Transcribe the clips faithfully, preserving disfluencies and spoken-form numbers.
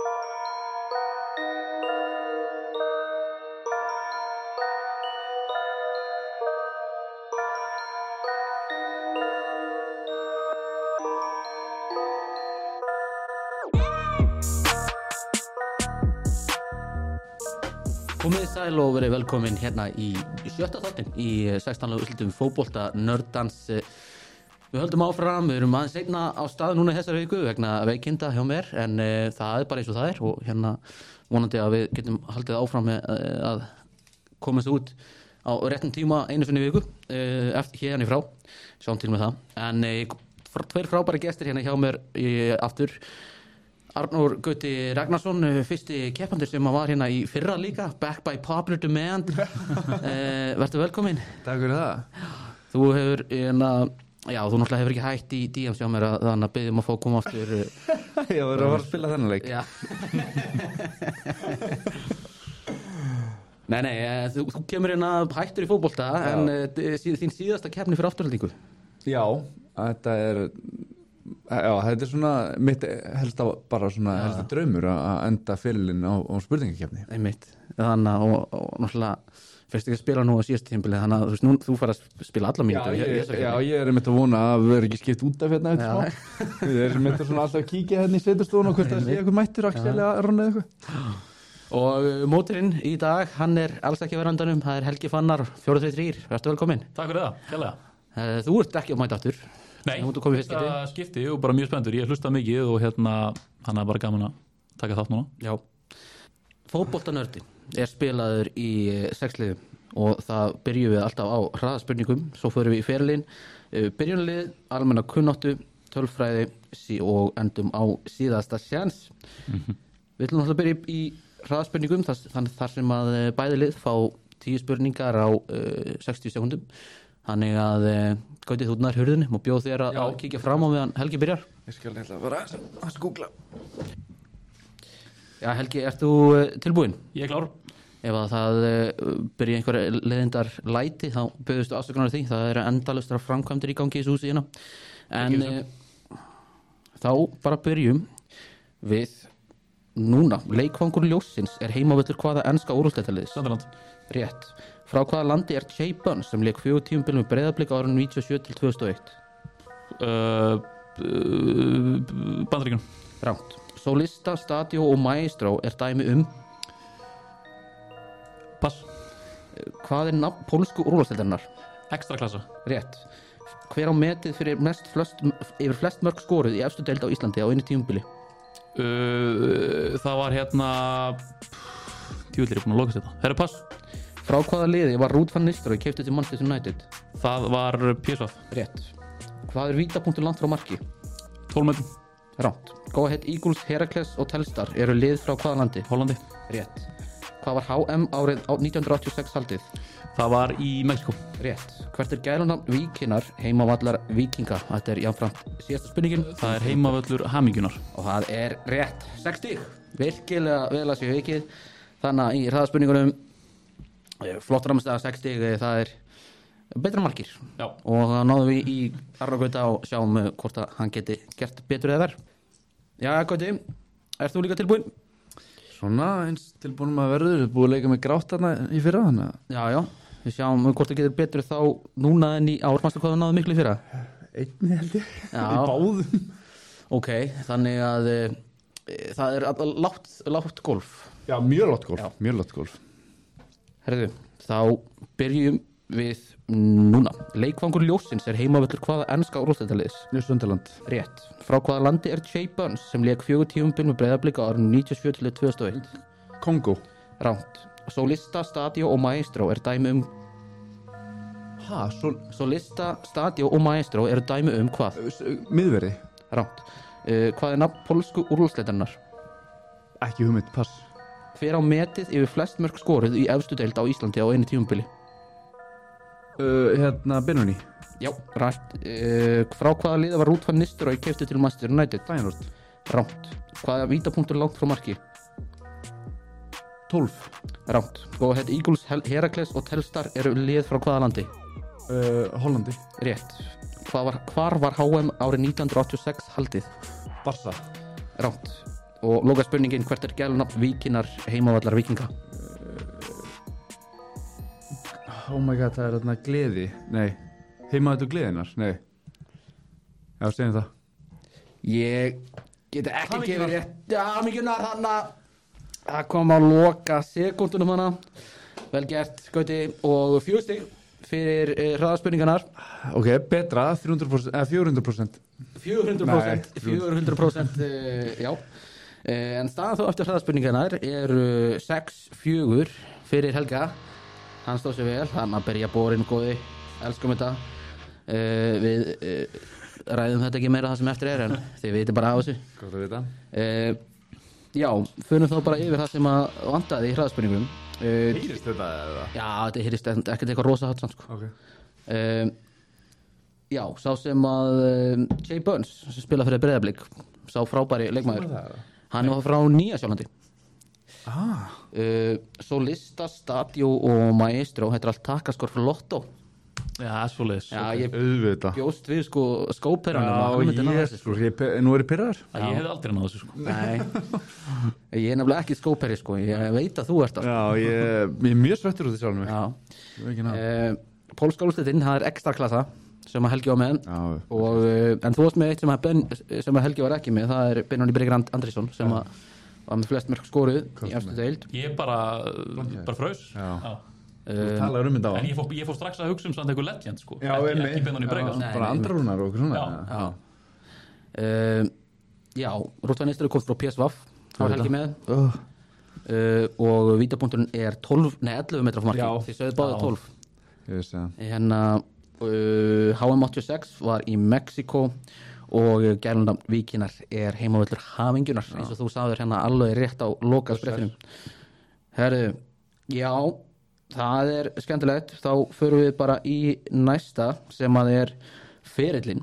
Komið sæl og verið velkomin hérna í sjötta þáttinn í sextán úrslitum fótbolta nörddans. Við höldum áfram, við erum aðeins seinna á stað núna í þessari viku vegna veikinda hjá mér, en uh, það er bara eins og það er og hérna vonandi að við getum haldið áfram með uh, að komast út á réttum tíma einu sinni í viku uh, eftir hérna í frá, sjáum til með það. En uh, tveir frábæri gestir hérna hjá mér í, aftur. Arnór Gauti Ragnarsson, fyrsti keppandur sem var hérna í fyrra líka, back by popular demand. eh, Vertu velkomin. Takk fyrir það. Þú hefur, hérna, já, þú náttúrulega hefur ekki hætt í D Ms hjá mér að þannig að byggjum að fá að koma aftur. Já, við erum að fara að spila þennan leik. Já. nei, nei, þú, þú kemur hérna hættur í fótbolta, já. En uh, þín síðasta keppni fyrir afturhaldingu. Já, þetta er... Já, þetta er svona mitt helsta bara svona ja. helsta draumur að enda fyrirlinn á, á spurningakefni. Einmitt, þannig að og, og náttúrulega fyrst ekki að spila nú á síðast tímabili, þannig að þú veist, nú þú fara að spila alla mínútur. Já, ég, já, ég er einmitt að vona að við erum ekki skipt út af hérna eftir smá. Við erum einmitt svona alltaf að kíkja hérna í setjastofun og hvort það sé eitthvað mættur, Axel eða Aron eða eitthvað. Og mótorinn í dag, hann er alls ekki á verandanum, það er Helgi Fannar, fjóra tvö þrír, vertu velkomin. Takk fyrir það, kærlega. Þú ert ekki að mæta aftur. Nei, þetta skipti og bara mjög spenntur. Ég hlusta mikið og hérna hann er bara gaman að taka þátt núna. Já. Fótboltanördin er spilaður í sex liðum og það byrjum við alltaf á hraðaspurningum, svo förum við í ferilinn, byrjunarlið, almenna kunnáttu, tölfræði og endum á síðasta sjans. Mm-hmm. Við ætlum alltaf að byrja í hraðaspurningum þannig þar sem að bæði lið fá tíu spurningar á uh, sextíu sekúndum. Þannig að Gauti þú nær hurðinni og bjóð þér að, að kíkja fram á meðan Helgi byrjar. Ég skal hérna bara að skúgla. Já, Helgi, ert þú tilbúinn? Ég er klár. Ef að það byrja einhverja leiðindar læti þá bauðustu afsökunar því. Það eru endalustra framkvæmdir í gangi í þessu húsi hérna. En e, þá bara byrjum við núna. Leikvangur ljóssins er heimavöllur hvaða enska úrvalsdeildarliðs? Sunderland. Rétt. Frá hvaða landi er Jay Burns sem lék fjögur tímabil með Breiðablik á árunum níutíu og sjö til tvö þúsund og eitt? Uh, uh, Bandaríkjunum. Rangt. Solista, Stadio og Maestro er dæmi um? Pass. Hvað er nafn pólsku úrvalsdeildarinnar? Extra klassa. Rétt. Hver á metið fyrir mest flest, yfir flest mörk skoruð í efstu deild á Íslandi á einu tímabili? Uh, það var hérna... Tjúvillir er búin að lokast þetta. Herra, pass. Frá hvaða liði var Ruud van Nistelrooy keyptur til Manchester United? Það var P S V. Rétt. Hvað er vítapunktur langt frá marki? tólf metrum. Rangt. Go Ahead Eagles, Heracles og Telstar eru lið frá hvaða landi? Hollandi. Rétt. Hvað var H M árið nítján hundruð áttatíu og sex haldið? Það var í Mexíkó. Rétt. Hvert er gælunafn Víkinar heimavallar Víkinga? Þetta er jafnframt síðasta spurningin. Það er heimavöllur Hamingjunar. Og það er rétt. sex stig. Virkilega vel að séu vikið. Þannig að í hraðaspurningunum flott ramstæða sex stig, það er betra markir. Já. Og það náðum við í Arnór Gauta og sjáum hvort að hann geti gert betur eða verð. Já, Gauti, ert þú líka tilbúinn? Svona eins tilbúinn maður verður, við búið að leika með grátt þarna í fyrra þannig að... Já, já, við sjáum hvort það getur betur þá núna en í ár. Manstu hvað það náðu miklu í fyrra? Einni held ég, já. Í báðum. Ok, þannig að e, það er lágt, lágt golf. Já, mjög lágt golf, já. mjög lágt golf. Herðu, þá byrjum við núna. Leikvangur ljóssins er heimavöllur hvaða enska úrvalsdeildarliðs? Sunderland. Rétt. Frá hvaða landi er Jay Burns sem lék fjögur tímabil með Breiðablik á árunum níutíu og sjö til tvö þúsund og eitt? Kongo. Rangt. Solista, Stadio og Maestro er dæmi um... Ha? Sol... Solista, Stadio og Maestro eru dæmi um hvað? Miðverði. Rangt. Uh, hvað er nafn pólsku úrvalsdeildarinnar? Ekki hugmynd, pass. Hver á metið yfir flest mörk skoruð í efstu deild á Íslandi á einu tímabili? Uh, hérna, Benoni. Já, rætt. Uh, frá hvaða liða var Ruud van Nistelrooy keyptur til Manchester United? Feyenoord. Rangt. Hvaða vítapunktur langt frá marki? tólf. Rangt. Go Ahead Eagles, Heracles og Telstar eru lið frá hvaða landi? Uh, Hollandi. Rétt. Hvar var, hvar var H M árið nítján hundruð áttatíu og sex haldið? Barca. Rangt. og loka spurningin, hvert er gælunafn Víkinar heimavallar Víkinga? Oh my god, það er þarna gleði. Nei, heimavallar gleðinar, nei. Já, segjum það. Ég get ekki gefið rétt. Já, mikilnar hann að koma að loka sekúndunum hana. Vel gert, Gauti, og fjögur stig fyrir uh, hraðaspurningarnar. Ok, betra, þrjú hundruð prósent, eða fjögur hundruð prósent. fjögur hundruð prósent, fjögur hundruð prósent, uh, já. Uh, en staðan þó eftir hraðaspurningarnar er uh, sex fjögur fyrir Helga. Hann stóð sér vel, hann að byrja borin góði, elskum þetta. Uh, við uh, ræðum þetta ekki meira það sem eftir er, en þið veitir bara á þessu. Góð að vita. Uh, já, fyrir þá bara yfir það sem að vantaði í hraðaspurningum. Uh, Heyrist þetta eða? Já, þetta heyrist ekkert eitthvað rosa hatt samt, sko. Ok. Uh, já, sá sem að uh, Jay Burns, sem spila fyrir Breiðablik, sá frábæri leikmaður. Hann var frá Nýja-Sjálandi. Ah. Uh, Solista, Stadio og Maestro, þetta er allt takaskor fyrir Lotto. Já, svoleiðis. Já, ég Auðvitað. bjóst við sko skóperanum. Já, ég, sko, ég, nú er ég pyrraður. Já, ég hefði aldrei náðu þessu, sko. Nei, ég er nefnilega ekki skóperi, sko. Ég veit að þú ert það. Já, ég, ég er mjög svettur út í sjálfum mig. Já. Ég veit ekki ná. Uh, Pólska úrslitin, það er ekstra klassa sem að Helgi var með. Já. Og, uh, en þú varst með eitt sem að, ben, sem að Helgi var ekki með, það er Benóni Birgir And- Andrisson sem að var með flest mörg skoruð í efstu deild. Ég bara, bara fraus. Já. Já. Þú talaður um þetta á. En ég fór, ég fór strax að hugsa um samt eitthvað legend, sko. Já, ekki, einmitt. ekki Benóni Birgir. Nei, Bara nei, andrarúnar og okkur svona. Já. Já. Uh, já, Rótvan Ístur kom frá P S V, það var Helgi með. Oh. Uh, og vítapunkturinn er tólf, nei ellefu metra frá marki. Já. Þið sögðu báðið Já. tólf. Ég veist það. Hérna uh, H M áttatíu og sex var í Mexiko og gælunafn Víkinar er heimavöllur Hafingjunar, eins og þú sagðir hérna alveg rétt á loka sprettinum. Herru, já, það er skemmtilegt. Þá förum við bara í næsta sem að er ferillinn.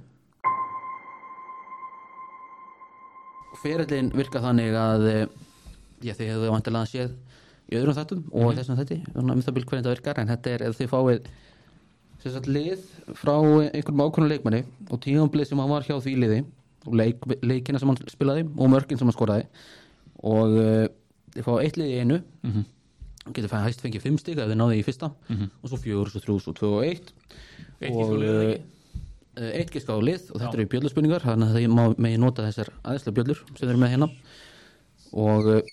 Ferillinn virkar þannig að já, þið hefðu vantilega séð í öðrum þáttum og mm-hmm. þessum þætti, þannig að það byrja hvernig það virkar, en þetta er ef þið fáið sem sagt lið frá einhverjum ákveðnum leikmanni og tímabilið sem hann var hjá því liði og leik, leikina sem hann spilaði og mörkin sem hann skoraði og uh, þið fá eitt lið í einu Mhm. og getur fæ- hæst fengið fimm stig ef þið náðu í fyrsta Mhm. og svo fjögur, svo þrjú, svo tvö og eitt Eitt og gisk á liðið, uh, ekki? uh, eitt gisk á lið og þetta Já. eru bjöllurspurningar, þannig að þið má megi nota þessar aðeinslega bjöllur sem þið eru með hérna og uh,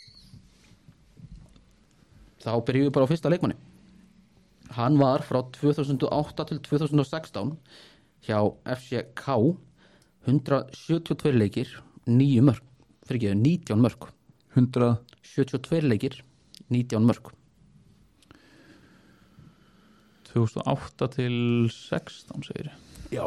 þá byrjum við bara á fyrsta leikmanni. Hann var frá tvö þúsund og átta til tvö þúsund og sextán hjá F C K, hundrað sjötíu og tveir leikir, níu mörk, fyrir ekki, nítján mörk, hundrað sjötíu og tveir leikir, nítján mörk. tvö þúsund og átta til sextán, segir ég. Já.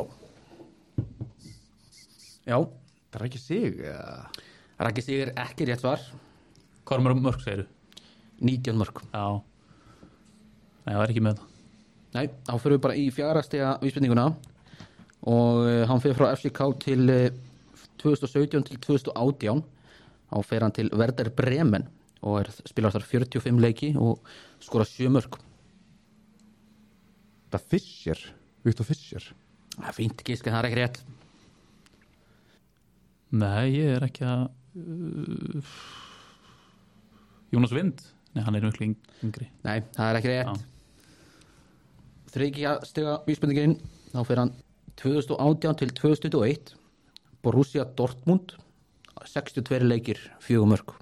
Já, Það er ekki sig, eða? Raggi Sigur ekki rétt svar, Hvað er mörg mörg, segir þú? nítján mörk. Já. Nei, það er ekki með það. Nei, þá fyrir við bara í fjara stiga vísbendinguna og uh, hann fyrir frá F C K til uh, tvö þúsund og sautján til tvö þúsund og átján. Þá fer hann til Werder Bremen og er, spilar þar fjörutíu og fimm leiki og skora sjö mörk. Það Fischer, Viktor Fischer. Það er fínt gisk en það er ekki rétt. Nei, ég er ekki að... Uh, Jónas Vind? Nei, hann er miklu yngri. Nei, það er ekki rétt. Já. Þriðja stiga vísbendingin, þá fer hann tvö þúsund og átján til tvö þúsund og eitt. Borussia Dortmund, sextíu og tveir leikir, fjögur mörk.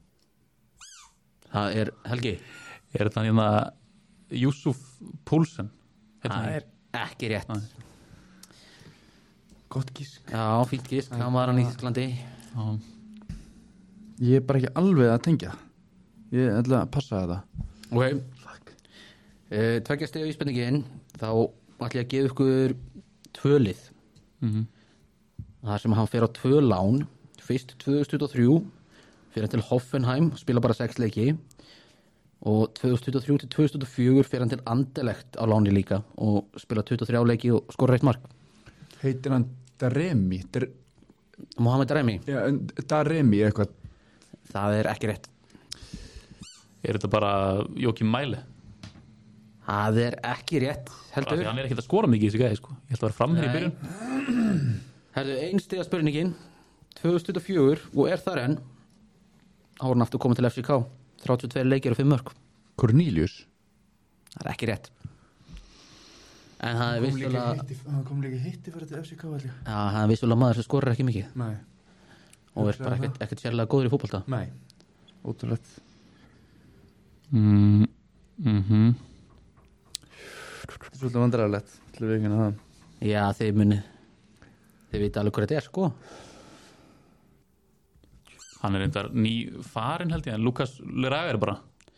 Það er Helgi. Er þetta hérna Yusuf Poulsen? Það er ekki rétt. Nei. Gott gísk. Já, fínt gisk, hann var hann í Þýskalandi. Já. Ég er bara ekki alveg að tengja. Ég ætla að passa þetta. Ok. Uh, Tveggja stiga vísbendingin, þá ætla ég að gefa ykkur tvö lið. Mhm. Það sem hann fer á tvö lán. Fyrst tvö þúsund tuttugu og þrjú fer hann til Hoffenheim, spila bara sex leiki og tvö þúsund tuttugu og þrjú til tvö þúsund tuttugu og fjögur fer hann til Anderlecht á láni líka og spila tuttugu og þrjá leiki og skora eitt mark. Heitir hann Daremi? Dar... Mohamed Remy, Já, en Daremi eitthvað. það er ekki rétt. Er þetta bara Jókim Mæle? Það er ekki rétt, Bara heldur. því hann er ekkert að skora mikið í þessu gæði, sko. Ég held að vera framherri í Nei. byrjun. Herðu, ein stiga spurningin tvö þúsund tuttugu og fjögur og er þar enn þá var hann aftur komið til F C K þrjátíu og tveir leikir og fimm mörk. Cornelius Það er ekki rétt en það er vissulega hann kom líka hitti fyrir þetta F C K allir. já, það er vissulega maður sem skorar ekki mikið Nei, og er bara ekkert, ekkert sérlega góður í fótbolta. nei, ótrúlegt. mm, mm Þetta er svolítið vandræðalegt til við ekki það. Já, þið muni þið vita alveg hvað þetta er sko. Hann er reyndar ný farin held ég en Lukas Leraga er bara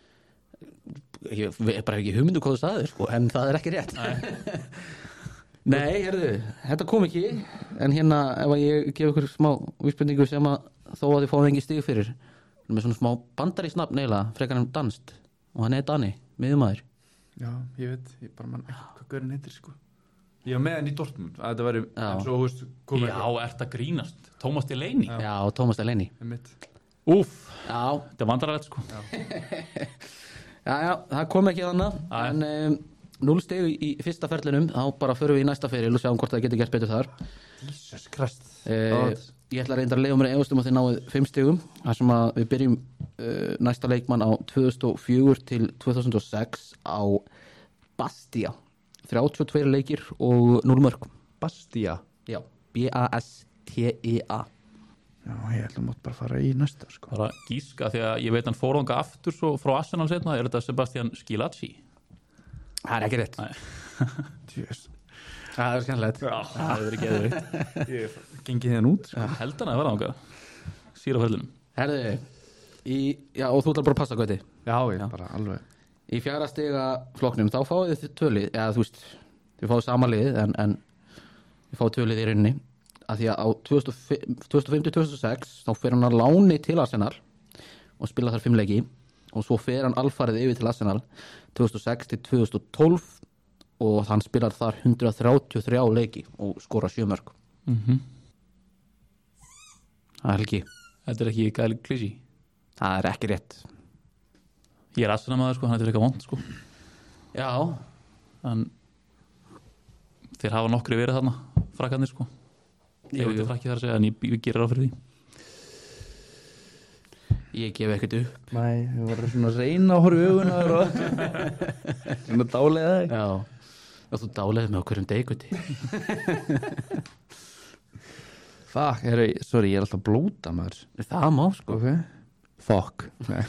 Ég er bara ekki hugmyndu hvað þú sagðir sko, en það er ekki rétt. Nei, Nei herðu, þetta kom ekki en hérna ef að ég gef ykkur smá vísbendingu sem að þó að þið fáið engi stig fyrir með svona smá bandarísnafn eiginlega frekar en danst og hann er Dani, miðjumaður. Já, ég veit, ég bara mann ekki hvað gaurinn heitir sko. Ég var með hann í Dortmund að þetta væri Já. eins og þú veist komið Já, ert að grínast Tómas Delaney Já. Já, Tómas Delaney. einmitt. Úff, Já, þetta er vandrarlegt sko já, já, það kom ekki þannig Nei. en um, núll stig í fyrsta ferlinum þá bara förum við í næsta feril og sjáum hvort það getur gert betur þar. Jesus Christ. Uh, ég ætla að reynda að leiða mér efast um að þið náið fimm stigum þar sem að við byrjum uh, næsta leikmann á tvö þúsund og fjögur til tvö þúsund og sex á Bastia þrjátíu og tveir leikir og núll mörk. Bastia. Já, B A S T I A. Já, ég ætla að mátt bara fara í næsta sko. bara gíska því að ég veit hann fórðanga aftur svo frá Arsenal setna, er þetta Sebastian Skilacci? Það er ekki rétt. Nei. Jesus. Það er skemmtilegt. Já, það hefur verið geðvikt Ég gengið hérna út sko. held hann að vera ánga síra ferðlunum. Herðu, í, já, og þú ætlar bara að passa Gauti. Já, ég bara alveg. Í fjara stiga flokknum þá fáið þið tölið, eða þú veist þið fáið sama liðið en, en þið fáið tölið í rauninni að því að á tvö þúsund og fimm til tvö þúsund og sex þá fer hann að láni til Arsenal og spila þar fimm leiki og svo fer hann alfarið yfir til Arsenal tvö þúsund og sex til tvö þúsund og tólf og hann spilar þar hundrað þrjátíu og þrjá leiki og skora sjö mörk. Mm Það er ekki, Þetta er ekki Gael Clichy. það er ekki rétt. Ég er Arsenal maður sko, hann er fyrir eitthvað vond sko Já, en þeir hafa nokkri verið þarna frakkanir sko Jú, ég veit jú. að frakki þar að segja en ég, ég gerir á fyrir því. ég gef ekkert upp. Nei, við varum svona að reyna að horfa í augun og svona dálega þig. Já, og þú dáleiði með okkur um deguti. Fuck, herri, sorry, ég er alltaf að blóta maður. Það má sko. Ok. Fuck. Nei.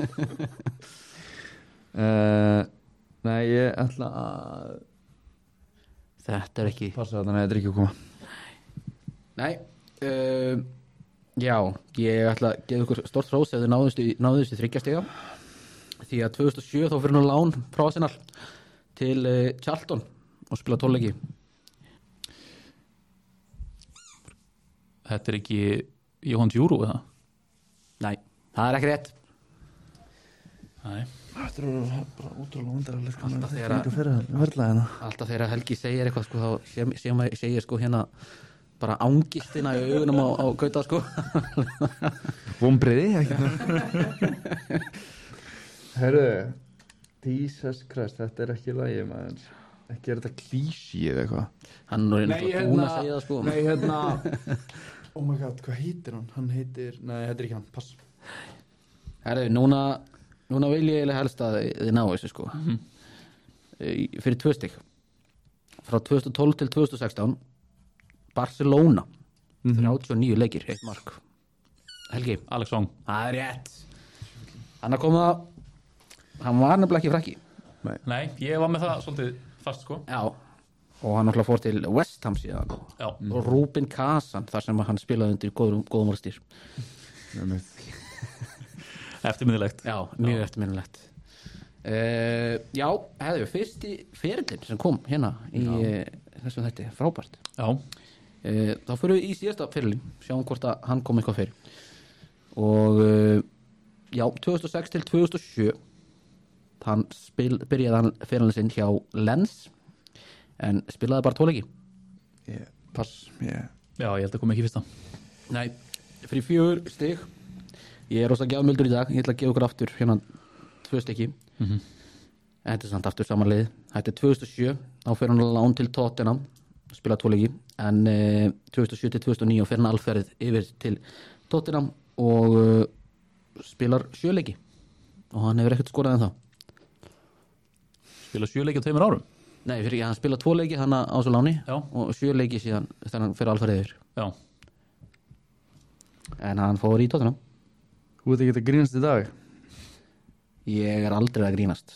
uh, nei, ég ætla að Þetta er ekki. passa þetta, nei, þetta er ekki að koma. Nei, uh, já, ég ætla að gefa ykkur stort hrós ef þið náðust í, náðust í þriggja stiga því að tvö þúsund og sjö þá fyrir hann lán frá Arsenal til uh, Charlton og spila tólleiki. Þetta er ekki Jóhann Djúru eða? Nei, það er ekki rétt. Nei. Þetta er bara útrúlega vandarlega Alltaf þegar að- verðlaðina. Alltaf þegar Helgi segir eitthvað sko, þá sé- sé maður- segir sko hérna bara ángistina í augunum á, á Gauta sko. Vombriði, ekki? Herru, Jesus Christ, þetta er ekki lagi, maður. Ekki er þetta klísi eða eitthvað. Hann er náttúrulega búin að segja það sko. Nei, hérna Oh my god, hvað heitir hann? Hann heitir, nei, þetta er ekki hann, pass. Herðu, núna, núna vil ég eiginlega helst að þið ná þessu sko. Mhm. Í- Fyrir tvö stig. Frá tvö þúsund og tólf til tvö þúsund og sextán Barcelona þrjátíu og níu leikir, eitt mark. Helgi, Alex Song. það er rétt. Hann að koma hann var nefnilega ekki frakki. Nei, ég var með það svolítið fast sko. Já, og hann náttúrulega fór til West Ham síðan Já. og Rúben Kazan þar sem hann spilaði undir góðum, góðum orðstýr. Eftirminnilegt. Já, mjög eftirminnilegt. Uh, já, hefðu, fyrsti ferillin sem kom hérna í uh, þessum þætti, frábært. Já. Uh, þá fyrir við í síðasta ferillin, sjáum hvort að hann kom eitthvað fyrir. Og uh, já, tvö þúsund og sex til tvö þúsund og sjö hann spil, byrjaði hann ferillin sinn hjá Lens en spilaði bara tvoleiki. Yeah, pass, yeah. Já, ég held að koma ekki fyrsta. Nei, fyrir fjögur stig. Ég er rosa gjafmildur í dag, ég ætla að gefa ykkur aftur hérna tvö stykki. Mhm. Þetta er samt aftur samanlið. Þetta er tvö þúsund og sjö, þá fer hann að lán til Tottenham, spila tvoleiki, en uh, tvö þúsund og sjö til tvö þúsund og níu fer hann alferðið yfir til Tottenham og uh, spilar sjöleiki og hann hefur ekkert skorað en það. Spila sjöleiki á tveimur árum? Nei, fyrir ekki, hann spila tvo leiki hann á svo láni Já. og sjöleiki síðan þegar hann fyrir alfarið yfir. Já. En hann fór í tóttunum. Þú veit ekki að grínast í dag? Ég er aldrei að grínast.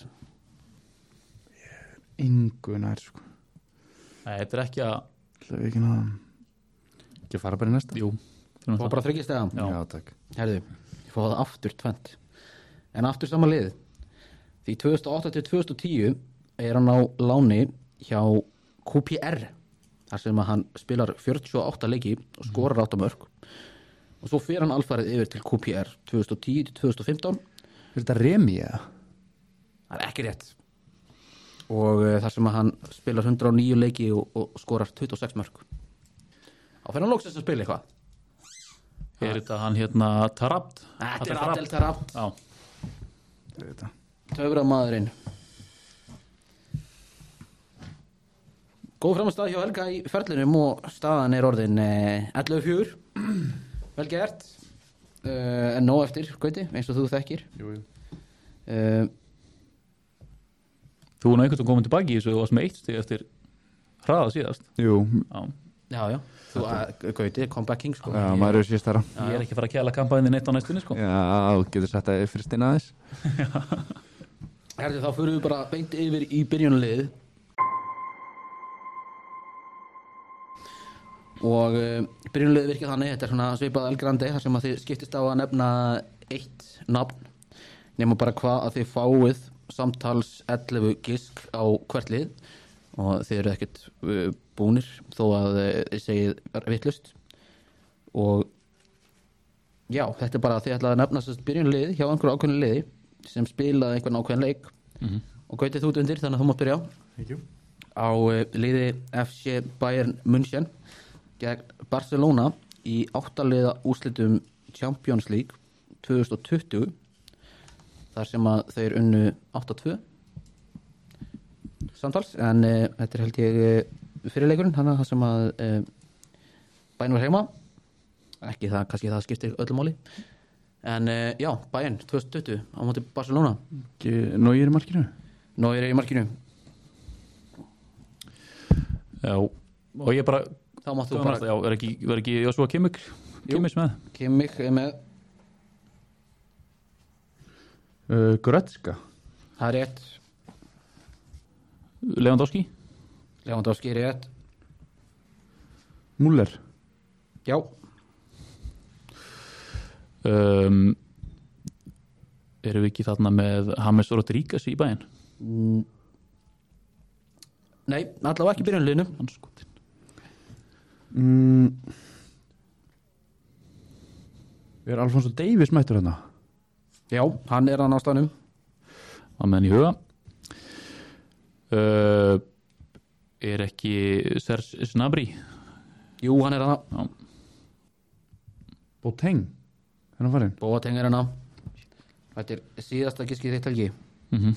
Engu nær sko. Nei, þetta er ekki að Það er ekki náða Ekki að fara bara í næsta? Jú, Fór bara þryggjast eða? Já. Já, takk. Herðu, ég fóð það aftur tvent. En aftur sama lið. Því tvö þúsund og átta til tvö þúsund og tíu er hann á láni hjá Q P R þar sem að hann spilar fjörutíu og átta leiki og skorar átta mörk. Og svo fer hann alfarið yfir til Q P R tvö þúsund og tíu til tvö þúsund og fimmtán. Er þetta Remi eða? Það er ekki rétt. Og uh, þar sem að hann spilar hundrað og níu leiki og, og skorar tuttugu og sex mörk. Þá fer hann loksins að spila eitthvað. Er þetta hann hérna Tarabt? Þetta er Abdel Tarabt. Já. Það er þetta. Töframaðurinn. Góð framastað hjá Helga í ferlinum og staðan er orðin eh, ellefu fjögur. Vel gert. Uh, en nóg eftir, Gauti, eins og þú þekkir. Jú, jú. Uh, Þú er nú einhvern veginn komin tilbaki í þessu og varst með eitt stig eftir hraða síðast. Jú, Já. já, já. Þú, uh, Gauti, comeback king, sko. já, maður er síðast þar Ég er ekki að fara að kjæla kampaðinni neitt á næstunni, sko. Já, þú getur sett það fyrir steina aðeins. Herði, þá fyrir við bara beint yfir í byrjunarlið. Og uh, byrjunarlið virkið þannig, þetta er svona svipað El Grande, þar sem að þið skiptist á að nefna eitt nafn, nema bara hvað að þið fáið samtals ellefu gisk á hvert lið og þið eru ekkert uh, búnir þó að uh, þið segið vittlust. Og já, þetta er bara að þið ætlaði að nefna sérst byrjunarlið hjá einhverju ákveðnu liði sem spilaði einhvern ákveðin leik Mhm. og Gauti þú ert undir, þannig að þú mátt byrja Ekki. á uh, liði F C Bayern München gegn Barcelona í áttaliða úrslitum Champions League tvö þúsund og tuttugu þar sem að þeir unnu átta tvö samtals en uh, þetta er held ég uh, fyrirleikurinn, þannig að það sem að uh, Bayern var heima ekki það, kannski það skiptir öllu máli en uh, já, Bayern tvö þúsund og tuttugu á móti Barcelona. Nóir í markinu? Nóir er í markinu. Já, og ég bara Þá máttu Þú bara bara, já, er ekki, er ekki Joshua Kimmich Kimmich með? Kimmich er með, Uh, Goretzka? það er rétt. Lewandowski? Lewandowski er rétt. Müller? Já, Um, erum við ekki þarna með James Rodríguez í bæinn? nei, allavega ekki byrjunarliðinu. Hann skotin. Mm. Er Alfonso Davies mættur hérna? Já, hann er hann á staðnum. Að menn í huga. Uh, er ekki Serge Gnabry? Jú, hann er hann. Já. Boateng? Er hann farinn? Boateng er hann. Þetta er síðasta giskið þitt helgi. Mm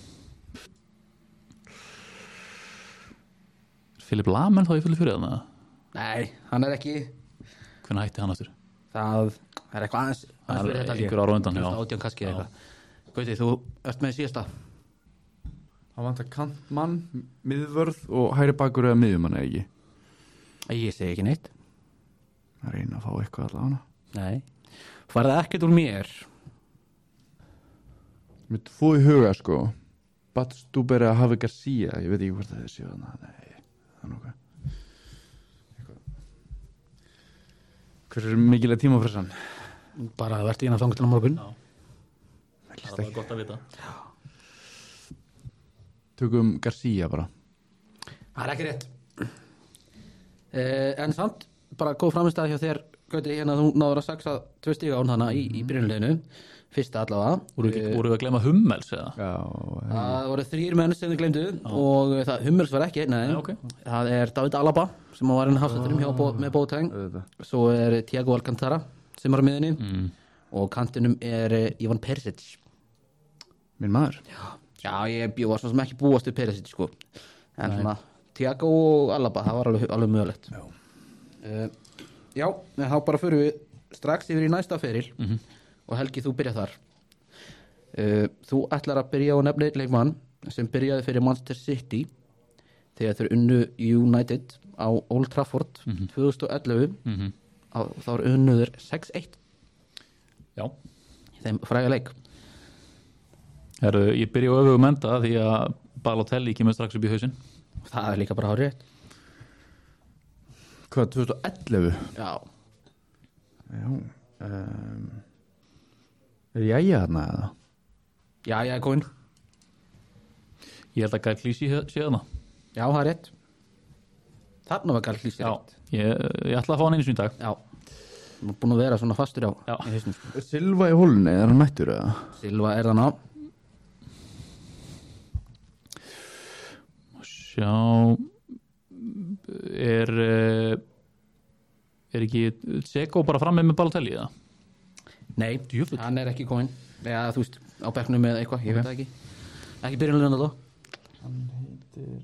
Philip Lahm þá í fullu fyrir þarna? Nei, hann er ekki. Hvernig hætti hann aftur? Það er eitthvað aðeins Það aðeins er fyrir þetta helgi. einhver ára á undan, já. Átján kannski Já. eitthvað. Gauti, þú ert með síðasta. Hann vantar kantmann, miðvörð og hægri bakur eða miðjumann eða ekki? Ég segi ekki neitt. Það reyna að fá eitthvað allavega. Nei. Farið ekkert úr mér. Mér tvo í huga sko. Batstúber eða Hafi Garcia, ég veit ekki hvort það er síðan. Nei, það er nokkað. Hver er mikilega tímafressan? Bara verðt í hérna þangur til á morgun. Það var gott að vita. Tökum Garcia bara. Það er ekki rétt. Uh, en samt, bara góð framistæð hjá þér, Gauti, hérna þú náður að saksa tvö stíga án hana í, í byrjunleginu. Fyrsta allavega. Voru við, voru við að glemma Hummels eða? Já. Það voru þrýr menn sem þið glemdu og það Hummels var ekki, nei. Nei, ok. Það er David Alaba sem var einn hafsætturum hjá Bó, með Boateng. Auðvitað. Svo er Thiago Alcantara sem var á miðinni Mm. og kantinum er eh, Ivan Perisic. Minn maður. Já, ég bjó var svo sem ekki búast við Perisic sko. En svona Thiago og Alaba, það var alveg, alveg mögulegt. Já. Uh, já, en þá bara fyrir við strax yfir í næsta feril. Mhm. og Helgi, þú byrja þar. Uh, þú ætlar að byrja á nefni leikmann sem byrjaði fyrir Manchester City þegar þeir unnu United á Old Trafford Mhm. tvö þúsund og ellefu. Mhm. Á, þá var unnuður sex eitt Já. í þeim fræga leik. Heru, ég byrja á öfugum enda því að Balotelli kemur strax upp í hausinn. Það er líka bara hárið. Hvað, tvö þúsund og ellefu? Já. Já um, Er ég ægja þarna eða? Já, ég er góinn. Ég held að Guy Cleese sé þarna. Já, það er rétt. Þarna var Guy Cleese Já, rétt. ég, ég ætla að fá hann einu sinni í dag. Já. Nú er búin að vera svona fastur á Já. í hausnum, sko. Silva í hólunni, er hann mættur eða? Silva er þann á. Sjá er eh, er ekki Seko bara fram með með Balotelli eða? Nei, Djöfull. hann er ekki kominn. Eða þú veist, á bekknum með eitthvað, ég veit það ekki. Ekki byrjunlega þó. Hann heitir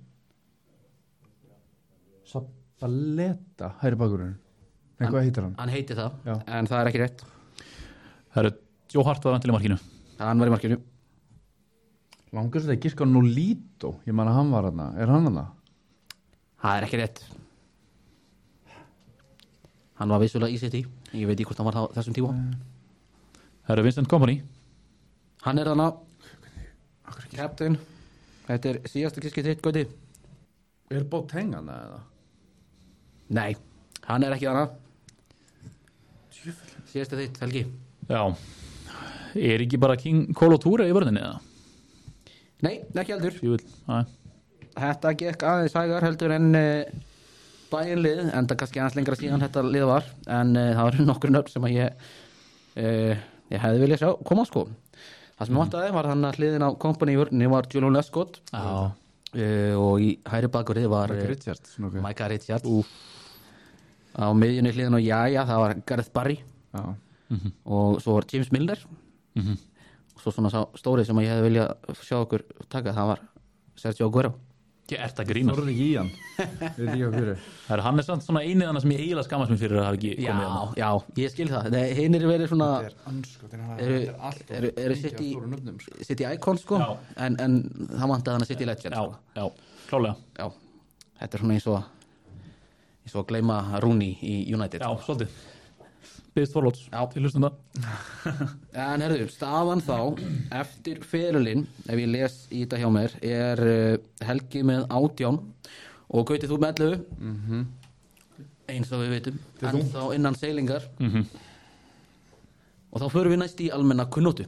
Sabaleta, hæri bakurinn. Nei, hvað heitir hann? Hann heitir það, Já. en það er ekki rétt. Það eru Joe Hart var vantilega í markinu. Hann var í markinu. Langar þetta að gíska á Nolito. Ég man að hann var hann. Er hann hann? Það er ekki rétt. Hann var vissulega í City. Ég veit ekki hvort hann var á þessum tíma. Það eru Vincent Kompany. Hann er þann á. Captain. Þetta er síðasta kiskið þitt, Gauti. Er Boateng hann eða? Nei, hann er ekki þann á. Síðasta þitt, Helgi. Já. Er ekki bara King Kolo Toure í vörðinni eða? Nei, ekki heldur. Sjöfull. Æ. Þetta gekk aðeins hægar heldur en uh, bæinlið, en það kannski aðeins lengra síðan þetta lið var, en uh, það var nokkur nöfn sem að ég uh, ég hefði viljað sjá koma sko. Það sem mm. vantaði var hann að hliðin á Kompany í vörninni var Julian Lescott uh, og í hæri bakurði var Mike uh, Richards. Okay. Micah Richards. Úf. Á miðjunni hliðin á Jaja, það var Gareth Barry. Já. Mhm. Og svo var James Milner. Mhm. Og svo svona sá stórið sem að ég hefði viljað sjá okkur taka, það var Sergio Aguero. Ég ert að grína. Þorður ekki í hann. Veit ekki hvað fyrir. Það er hann er samt svona einið annað sem ég eiginlega skammast mér fyrir að hafa ekki Já, komið hann. já, ég skil það. Hinn er verið svona anskotin. eru, eru, eru City, City Icon sko, Já. en, en það vantaði hann að City Legend Já, sko. já, klálega. Já, þetta er svona eins og eins og að gleyma Rooney í United. Já, svolítið. Byggðist forlóts. Já. Til hlustum það. En herðu, staðan þá eftir ferilinn, ef ég les í þetta hjá mér, er uh, Helgi með átján og Gauti þú með ellefu. Mhm. Eins og við veitum, en þá innan seilingar. Mhm. Og þá förum við næst í almenna kunnóttu.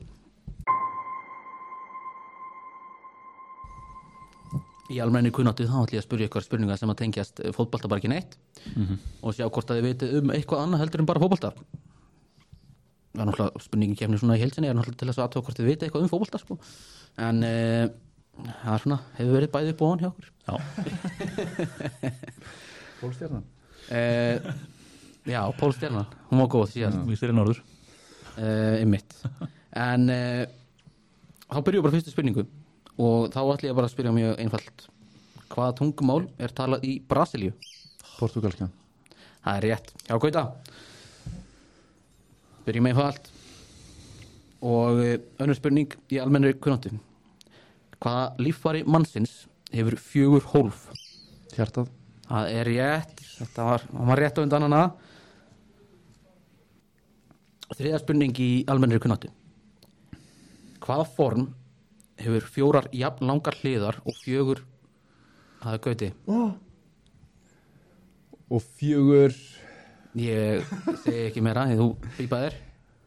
Í almenni kunnáttu þá ætlum ég að spyrja ykkur spurningar sem að tengjast fótbolta bara ekki neitt Mhm. og sjá hvort að þið vitið um eitthvað annað heldur en bara fótbolta. Það er náttúrulega spurningin kemur svona í heilsinni, er náttúrulega til þess að aðtöða hvort þið vitið eitthvað um fótbolta sko. En uh, það er svona, hefur verið bæðið upp og hann hjá okkur. Já. Pólstjarnan. Uh, já, Pól Stjarnan, hún var góð síðan. Við styrir norður. uh, einmitt en uh, þá byrjum við bara fyrstu spurningu og þá ætlum ég bara að spyrja mjög einfalt: hvaða tungumál er talað í Brasilíu? Portugalskan. Það er rétt, já Gauta. Byrjum með einfalt og uh, önnur spurning í almennri kunnáttu: hvaða líffæri mannsins hefur fjögur hólf? Hjartað. Það er rétt, þetta var, hann var rétt á undan hana. Þriðja spurning í almennri kunnáttu: hvaða form hefur fjórar jafn langar hliðar og fjögur, það er Gauti. Oh. Og fjögur. Ég segi ekki meira, því þú bípaðir.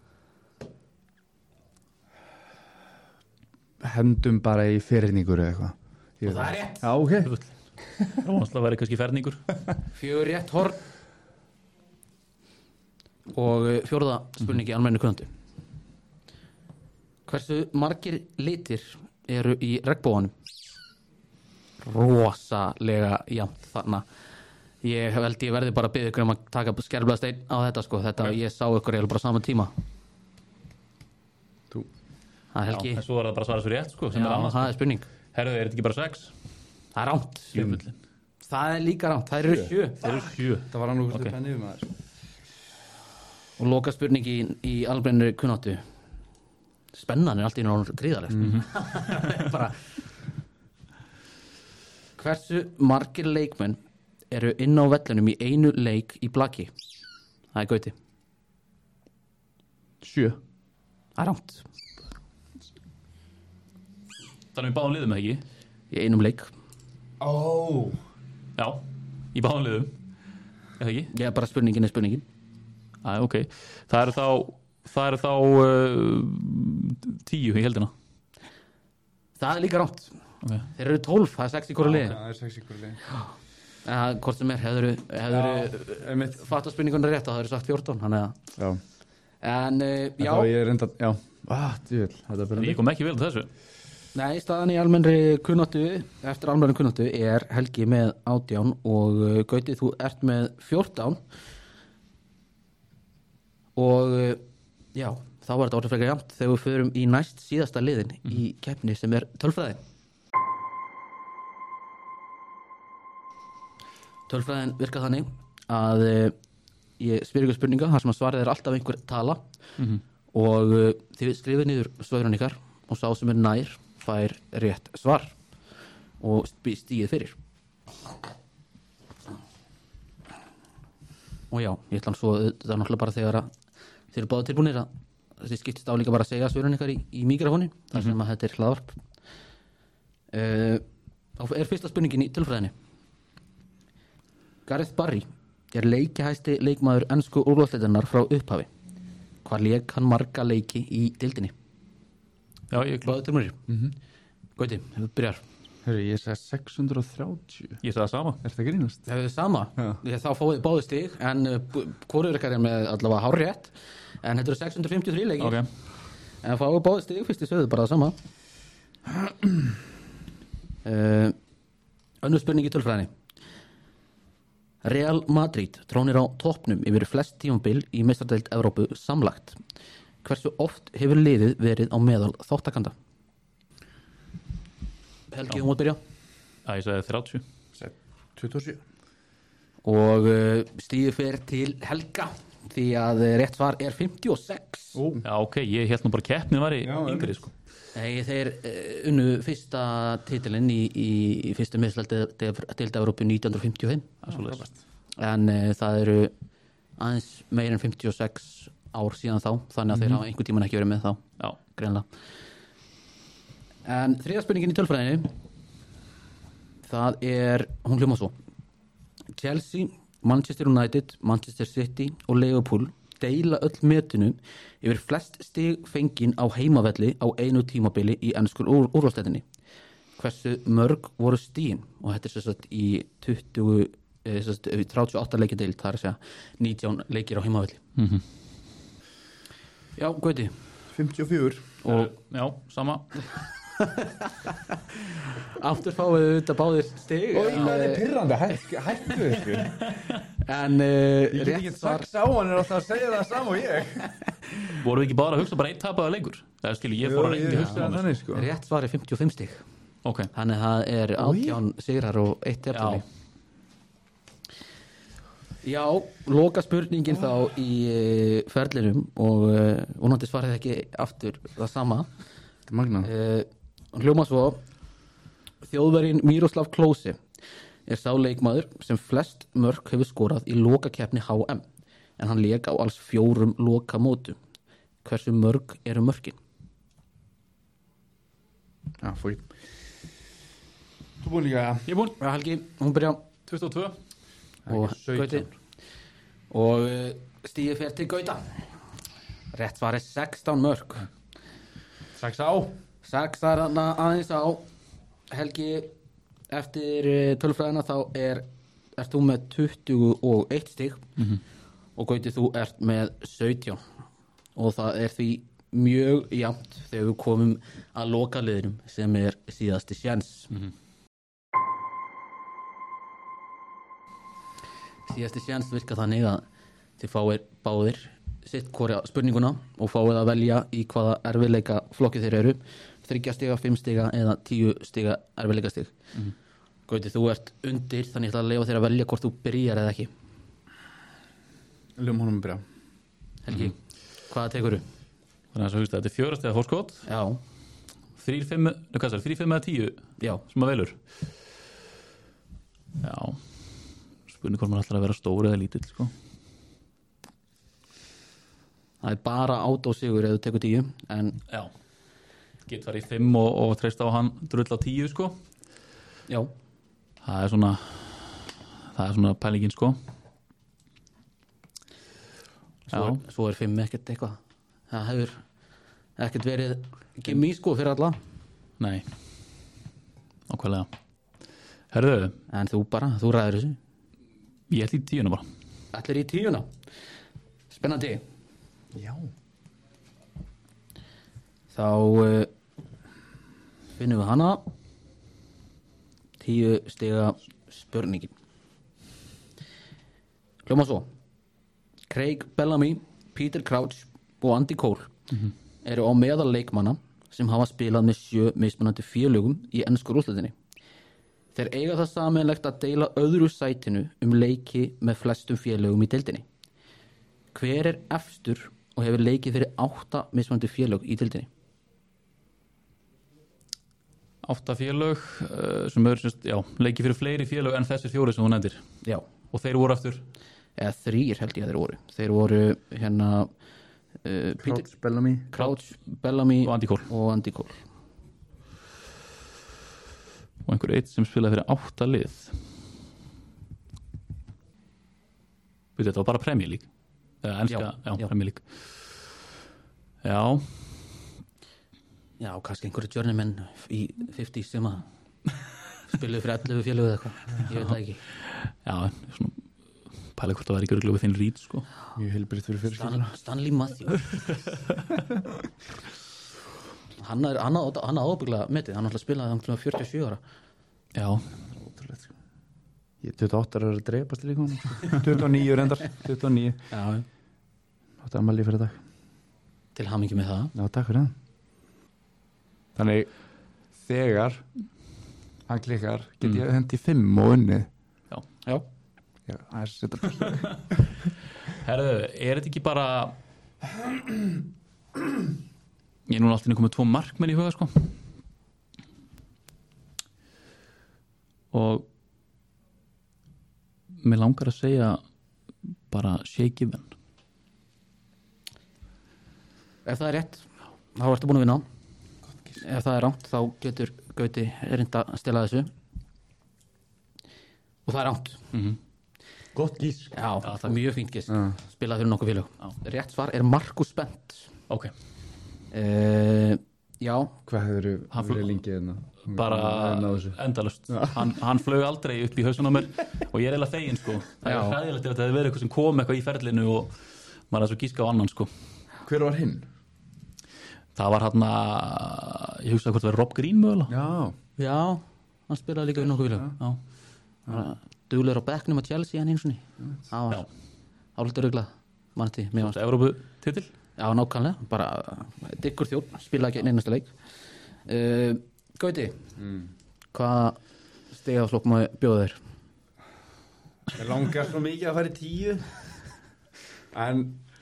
Hendum bara í fyrirningur eða eitthvað. Og það er rétt. Já, ok. Það var að vera kannski ferningur. Fjögur rétt horn. Og eh, fjórða spurning í almennu kunnáttu: hversu margir litir eru í regnboganum? Rosalega jafnt þarna. Ég held ég verði bara að biðja ykkur um að taka skerflaðsteinn á þetta sko. Þetta, ég sá ykkur eiginlega bara saman tíma. Þú. Það er Helgi. Já, en svo er það bara að svara svo rétt sko, sem Já, er annars. það er spurning. Herðu, er þetta ekki bara sex? Það er rámt. Sjöfullin. Það er líka rámt. Það eru sjö. Þeir eru sjö. Það var hann úr Ok. penni um aðeins. Og loka spurning í, í almennu kunnáttu: spennan er allt í náttúrulega gríðaleg mm-hmm. bara hversu margir leikmenn eru inn á vellinum í einu leik í blaki? Það er Gauti. Sjö. Það er rámt. Þannig við báðum liðum ekki? Í einum leik. Ó. Oh. Já, í báðum liðum. Eða ekki? Já, bara spurningin er spurningin. Æ, ok. Það eru þá, það eru þá uh, tíu í heldina. Það er líka rámt. Okay. Þeir eru tólf, það er sex í hverju liði. Já, það er sex í hverju liði. Já, hvort sem er, hefur hefur fatt á spurningunni rétt og það eru sagt fjórtán, þannig að já. En, uh, já. Það ég er enda, já. Ah, djúvel, þetta er bara Ég kom ekki vel til þessu. Nei, staðan í almennri kunnáttu, eftir almennri kunnáttu er Helgi með átján og uh, Gauti, þú ert með fjórtán og uh, já, þá var þetta orðið frekar jafnt þegar við förum í næst síðasta liðin mm. í keppni sem er tölfræðin. Tölfræðin virkar þannig að uh, ég spyr ykkur spurninga þar sem að svarið er alltaf einhver tala mm-hmm. og uh, þið skrifið niður svörun ykkar og sá sem er nær fær rétt svar og stíið fyrir. Og já, ég ætla svo það er náttúrulega bara þegar að þið eru báða tilbúinir að þið skiptist á líka bara að segja svörun ykkar í, í mikrofóni þar sem að þetta er hlaðvarp. Uh, þá er fyrsta spurningin í tölfræðinni. Gareth Barry er leikihæsti leikmaður ensku úrvalsdeildarinnar frá upphafi. Hvað leik hann marga leiki í deildinni? Já, ég Báðu tilbúinir. Mhm. Gauti, þú byrjar. Herru, ég sagði sex hundruð og þrjátíu. Ég sagði það sama. Er þetta grínast? Það er sama. Já. Ég, þá fáið báðu stig en uh, hvorur ykkar er með allavega hárrétt en þetta eru sex hundruð fimmtíu og þrír leikir. Ok. En fáið báðu stig fyrst í sögðu bara það sama. uh, önnur spurning í tölfræðinni. Real Madrid trónir á toppnum yfir flest tímabil í meistaradeild Evrópu samlagt. Hversu oft hefur liðið verið á meðal þáttakanda? Helgi, þú mátt byrja. Já, ég sagði þrjátíu. tuttugu og sjö. Og uh, stíðu fyrir til Helga því að rétt svar er fimmtíu og sex. Ó. Já, ok, ég held nú bara keppnin var í Já, yngri, sko. Nei, þeir uh, unnu fyrsta titilinn í, í, í fyrstu meistaradeild Evrópu nítján hundruð fimmtíu og fimm. Það er svoleiðis. En uh, það eru aðeins meir en fimmtíu og sex ár síðan þá, þannig að þeir hafa einhvern tímann ekki verið með þá. Já. Greinlega. En þriðja spurningin í tölfræðinni, það er, hún hljómar svo. Chelsea, Manchester United, Manchester City og Liverpool deila öll metinu yfir flest stig fengin á heimavelli á einu tímabili í ensku úr, úrvalsdeildinni. Hversu mörg voru stigin? Og þetta er sem sagt í tuttugu, eh, sem sagt, þrjátíu og átta leikja deild, það er að segja nítján leikir á heimavelli. Mhm. Já, Gauti. fimmtíu og fjögur. Og, já, sama. Aftur fáið við auðvitað báðir stig. Og en, það er eh, pirrandi, hættu þessu. En uh, Ég get ekki sagt á hann er alltaf að segja það sama og ég. Voru við ekki bara að hugsa bara einn tapaða leikur? Það er skilji, ég fór að Jú, ég reynda hugsaði þannig, sko. rétt svar er fimmtíu og fimm stig. Ok. Þannig að það er átján sigrar og eitt jafntefli. Já, loka spurningin þá í uh, ferlinum og uh, vonandi svarið ekki aftur það sama. Þetta er magnað. Uh, hljóma svo Þjóðverjinn Miroslav Klose er sá leikmaður sem flest mörk hefur skorað í lokakeppni H M en hann lék á alls fjórum lokamótum. Hversu mörg eru mörkin? Já, fói. Þú búin líka. Ég er búinn. Ja, Helgi, hún byrja tuttugu og tvö. og Gauti og uh, stíði fyrir til Gauta. Rétt svar er sextán mörk. Sex á. Sex þar aðeins á. Helgi, eftir uh, tölfræðina þá er ert þú með tuttugu og eitt stig Mhm. og Gauti þú ert með sautján og það er því mjög jafnt þegar við komum að loka liðinum sem er síðasti sjens. Mhm. Síðasti sjens virka þannig að þið fáir báðir sitt hvora spurninguna og fáið að velja í hvaða erfiðleika flokki þeir eru, þriggja stiga, fimm stiga eða tíu stiga erfiðleika stig. Mhm. Gauti, þú ert undir, þannig ég ætla að leyfa þér að velja hvort þú byrjar eða ekki. Ljum honum að byrja. Helgi, hvaða tekurðu? Þannig að hugsta, þetta er fjórast eða fórskot. Já. Þrýr, fimm, hvað er það, þrýr, fimm eða tíu? Já. Sem að velur. Já. Spurning hvort maður ætlar að vera stóri eða lítill, sko. Það er bara át og sigur ef þú tekur tíu, en... Já. Get var í fimm og, og treyst á hann drull á tíu, sko. Já. Það er svona, það er svona pælingin, sko. Svo er, svo er fimm ekkert eitthvað. Það hefur ekkert verið gimmí sko fyrir alla. Nei. Ákvæðlega. Herðu. En þú bara, þú ræður þessu. Ég ætla í tíuna bara. Ætlir í tíuna. Spennandi. Já. Þá uh, finnum við hana. Tíu stiga spurningin. Hljóma svo. Craig Bellamy, Peter Crouch og Andy Cole mm-hmm. eru á meðal leikmanna sem hafa spilað með sjö mismunandi félögum í ensku úrslitinni. Þeir eiga það sameiginlegt að deila öðru sætinu um leiki með flestum félögum í deildinni. Hver er efstur og hefur leikið fyrir átta mismunandi félög í deildinni? Átta félög uh, sem eru já, leikið fyrir fleiri félög en þessi fjóri sem þú nefndir. Já. Og þeir voru eftir? Eða þrýr held ég að þeir voru. Þeir voru hérna uh, Crouch, Bellamy Crouch, Bellamy og Andy Cole. Og Andy Cole. Og einhver eitt sem spilaði fyrir átta lið. Þetta var bara Premier League. Eða enska, já, já, já, Premier League. Já. Já, kannski einhverju journeymen í fimmtíu sem að spiluðu fyrir ellefu félög eða eitthvað. Ég veit það ekki. Já, svona pæla hvort það var ekki örgulega við þinn rít, sko. Mjög heilbrigt fyrir fyrirskipuna. Stan, Stanley Matthews. hann er, hann á, hann á ábygglega metið. Hann ætla að spila það um fjörutíu og sjö ára. Já. Ótrúlegt, sko. Ég er tuttugu og átta ára að dreipast í líkamann. tuttugu og níu reyndar. tuttugu og níu. Já. Þetta er ammæli fyrir dag. Til hamingju með það. Já, takk fyrir það. Þannig, þegar hann klikkar, get ég mm. hendi fimm og unnið. Já. Já. Já, það er þetta bara. Herðu, er þetta ekki bara ég er núna alltaf komið tvo markmenn í huga, sko. Og mér langar að segja bara Shea Given. Ef það er rétt, þá ertu búin að vinna. Ef það er rangt, þá getur Gauti reynda að stela þessu. Og það er rangt. Mhm. Gott gís. Já, Já það er mjög fínt gís. Já. Spilað fyrir nokkuð félög. Rétt svar er Marcus Bent. Ok. Uh, já. Hvað hefur verið lengið hérna? Bara endalust. Hann, hann flög aldrei upp í hausinn á mér og ég er eiginlega fegin, sko. Það er hræðilegt ef þetta hefði verið eitthvað sem kom eitthvað í ferlinu og maður er svo gíska á annan, sko. Hver var hinn? Það var hann að, ég hugsaði hvort það var Rob Green mögulega. Já. Já, hann spilaði líka við nokkuð félög. Já. Já. Duglegur á bekknum á Chelsea hann eins og ný. Það var álítið ruglað mannti. Það er Evrópu titil? Já, nákvæmlega. Bara diggur þjón, spilaði ekki einasta leik. Uh, Gauti, mm. hvað stigaflokk maður bjóða þér? Ég langar svo mikið að fara í tíu en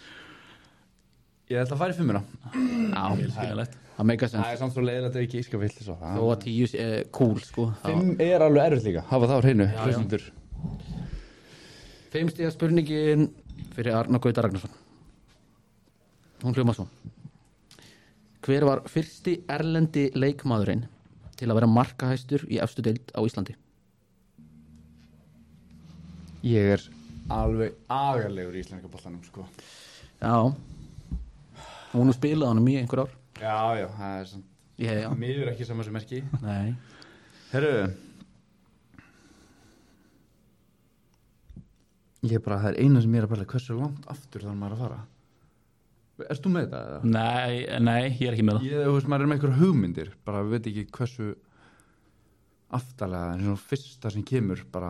ég ætla að fara í fimmuna. Já, vel skiljanlegt. Það meika sens. Það er samt svo leiðilegt að ég ekki íska vill svo. Þó að tíu er cool, sko. Fimm er alveg erfitt líka. Hafa það á hreinu, hlustendur. Fimm stiga spurningin fyrir Arnar Gauta Ragnarsson. Hún hljómar svo. Hver var fyrsti erlendi leikmaðurinn til að vera markahæstur í efstu deild á Íslandi? Ég er alveg agalegur í íslenska boltanum, sko. Já. Hún spilaði honum í einhver ár. Já, já, það er svona. Já, já. Miður ekki saman sem merki. Nei. Herru. Ég er bara, það er eina sem ég er að bæla, hversu langt aftur þarf maður að fara? Erst þú með það? Eða? Nei, nei, ég er ekki með það. Ég, þú veist, maður er með einhver hugmyndir, bara við veit ekki hversu aftalega, en svona fyrsta sem kemur, bara...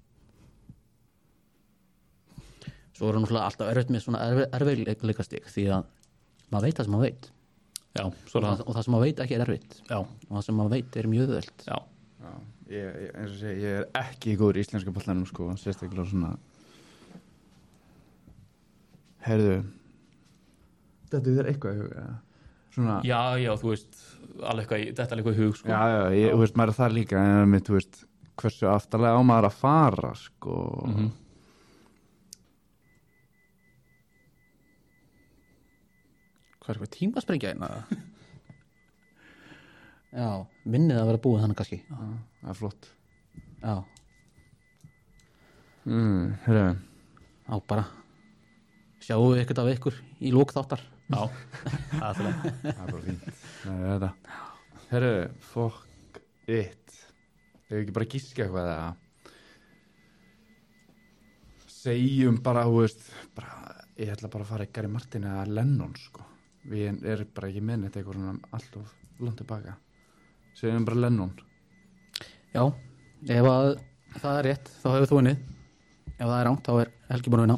Svo er hann alltaf erfitt með svona erfiðleikastig, því að maður veit það sem maður veit. Já, og það, og það sem maður veit ekki er erfitt. Já. Og það sem maður veit er mjög öðvöld. Já. Já, ég, ég, eins og segja, ég er ekki góður í íslenska boltanum, sko, sérstaklega svona... Heyrðu, þetta er eitthvað í hug eða? Svona Já, já, þú veist alveg eitthvað, í- þetta er eitthvað í hug sko. Já, já, ég, þú veist, maður er það líka en mitt, þú veist, hversu aftarlega á maður að fara sko Mhm. Hvað er eitthvað tímasprengja eina? Já, minnið að vera búið þannig kannski Já, það er flott Já, mm, Hörru, á bara Sjáum við eitthvað af ykkur í lók þáttar Já, það er það það er bara fínt Nei, þetta Hörru, fuck it Ef við ekki bara gíska eitthvað eða Segjum bara, þú veist bara, ég ætla bara að fara í Gary Martin eða Lennon sko Við erum bara ekki með þetta eitthvað svona alltof langt tilbaka Segjum bara Lennon Já, ef að það er rétt þá hefur þú unnið ef það er rangt þá er Helgi búin að vinna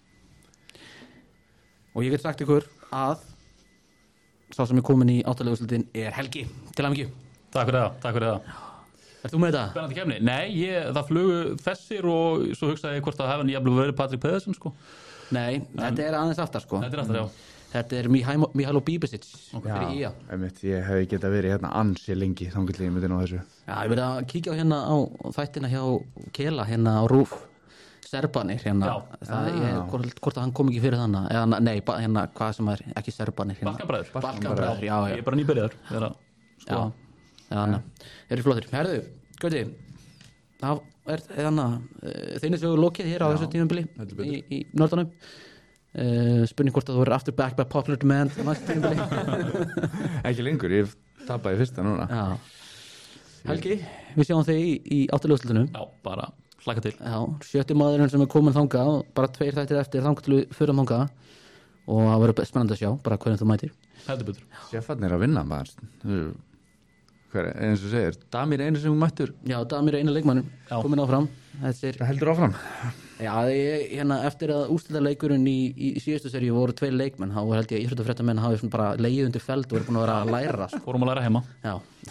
og ég get sagt ykkur að sá sem er komin í áttalega úrslitin er Helgi til hamingju. Takk fyrir það, takk fyrir það Ert þú með þetta? Spennandi kemni, nei, ég, það flugu þessir og svo hugsaði ég hvort það hefði jafnvel verið Patrik Pedersen sko. Nei, þetta er aðeins aftar sko Þetta er aftur, já Þetta er Mihailo Mihailo Bíbisic fyrir í Já, einmitt, ég hef getað verið hérna ansi lengi þannig að ég myndi ná þessu Já, ég verið að kíkja á hérna á þættina hjá Kela hérna á Rúf Serbanir hérna Já. það Já. er hvort, hvort að hann kom ekki fyrir þannig eða nei, ba- hérna hvað sem er ekki Serbanir hérna. Balkanbræður Balkanbræður, já, Ég já, er bara nýbyrjaður þegar að já, skoða. já, þannig þeir eru flottir, herðu, Gauti það er þannig þeirni sögur lokið hér á þessu tímabili heldur betur. í, í nördanum uh, spurning hvort að þú verður aftur back by popular demand á næstu tímabili Ekki lengur, ég tapaði fyrsta núna Já, Helgi, við sjáum þig í, í áttalöfslutunum Já, bara hlaka til Já, sjötti maðurinn sem er komin þangað og bara tveir þættir eftir þangað til við förum þangað og það verður spennandi að sjá bara hvernig þú mætir Heldur betur Sjefarnir að vinna maður Þú- Hver, eins og segir, Damir einu sem hún mættur Já, Damir er eina leikmannum Já. komin áfram Þessir, Það heldur áfram já, ég, hérna, eftir að úrslita leikurinn í, í síðustu seríu voru tveir leikmenn þá held ég að íþróttafréttamenn hafi svona bara legið undir feld og eru búin að vera að læra sko. Fórum að læra heima Já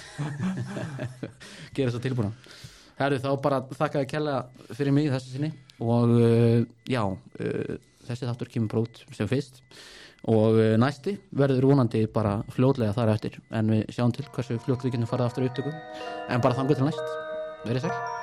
Gera svo tilbúna Herru, þá bara þakka að kella fyrir mig þessi sinni og uh, já uh, þessi þáttur kemur bara út sem fyrst og uh, næsti verður vonandi bara fljótlega þar eftir en við sjáum til hversu fljótlega við getum farið aftur í upptöku en bara þangur til næst verið sæl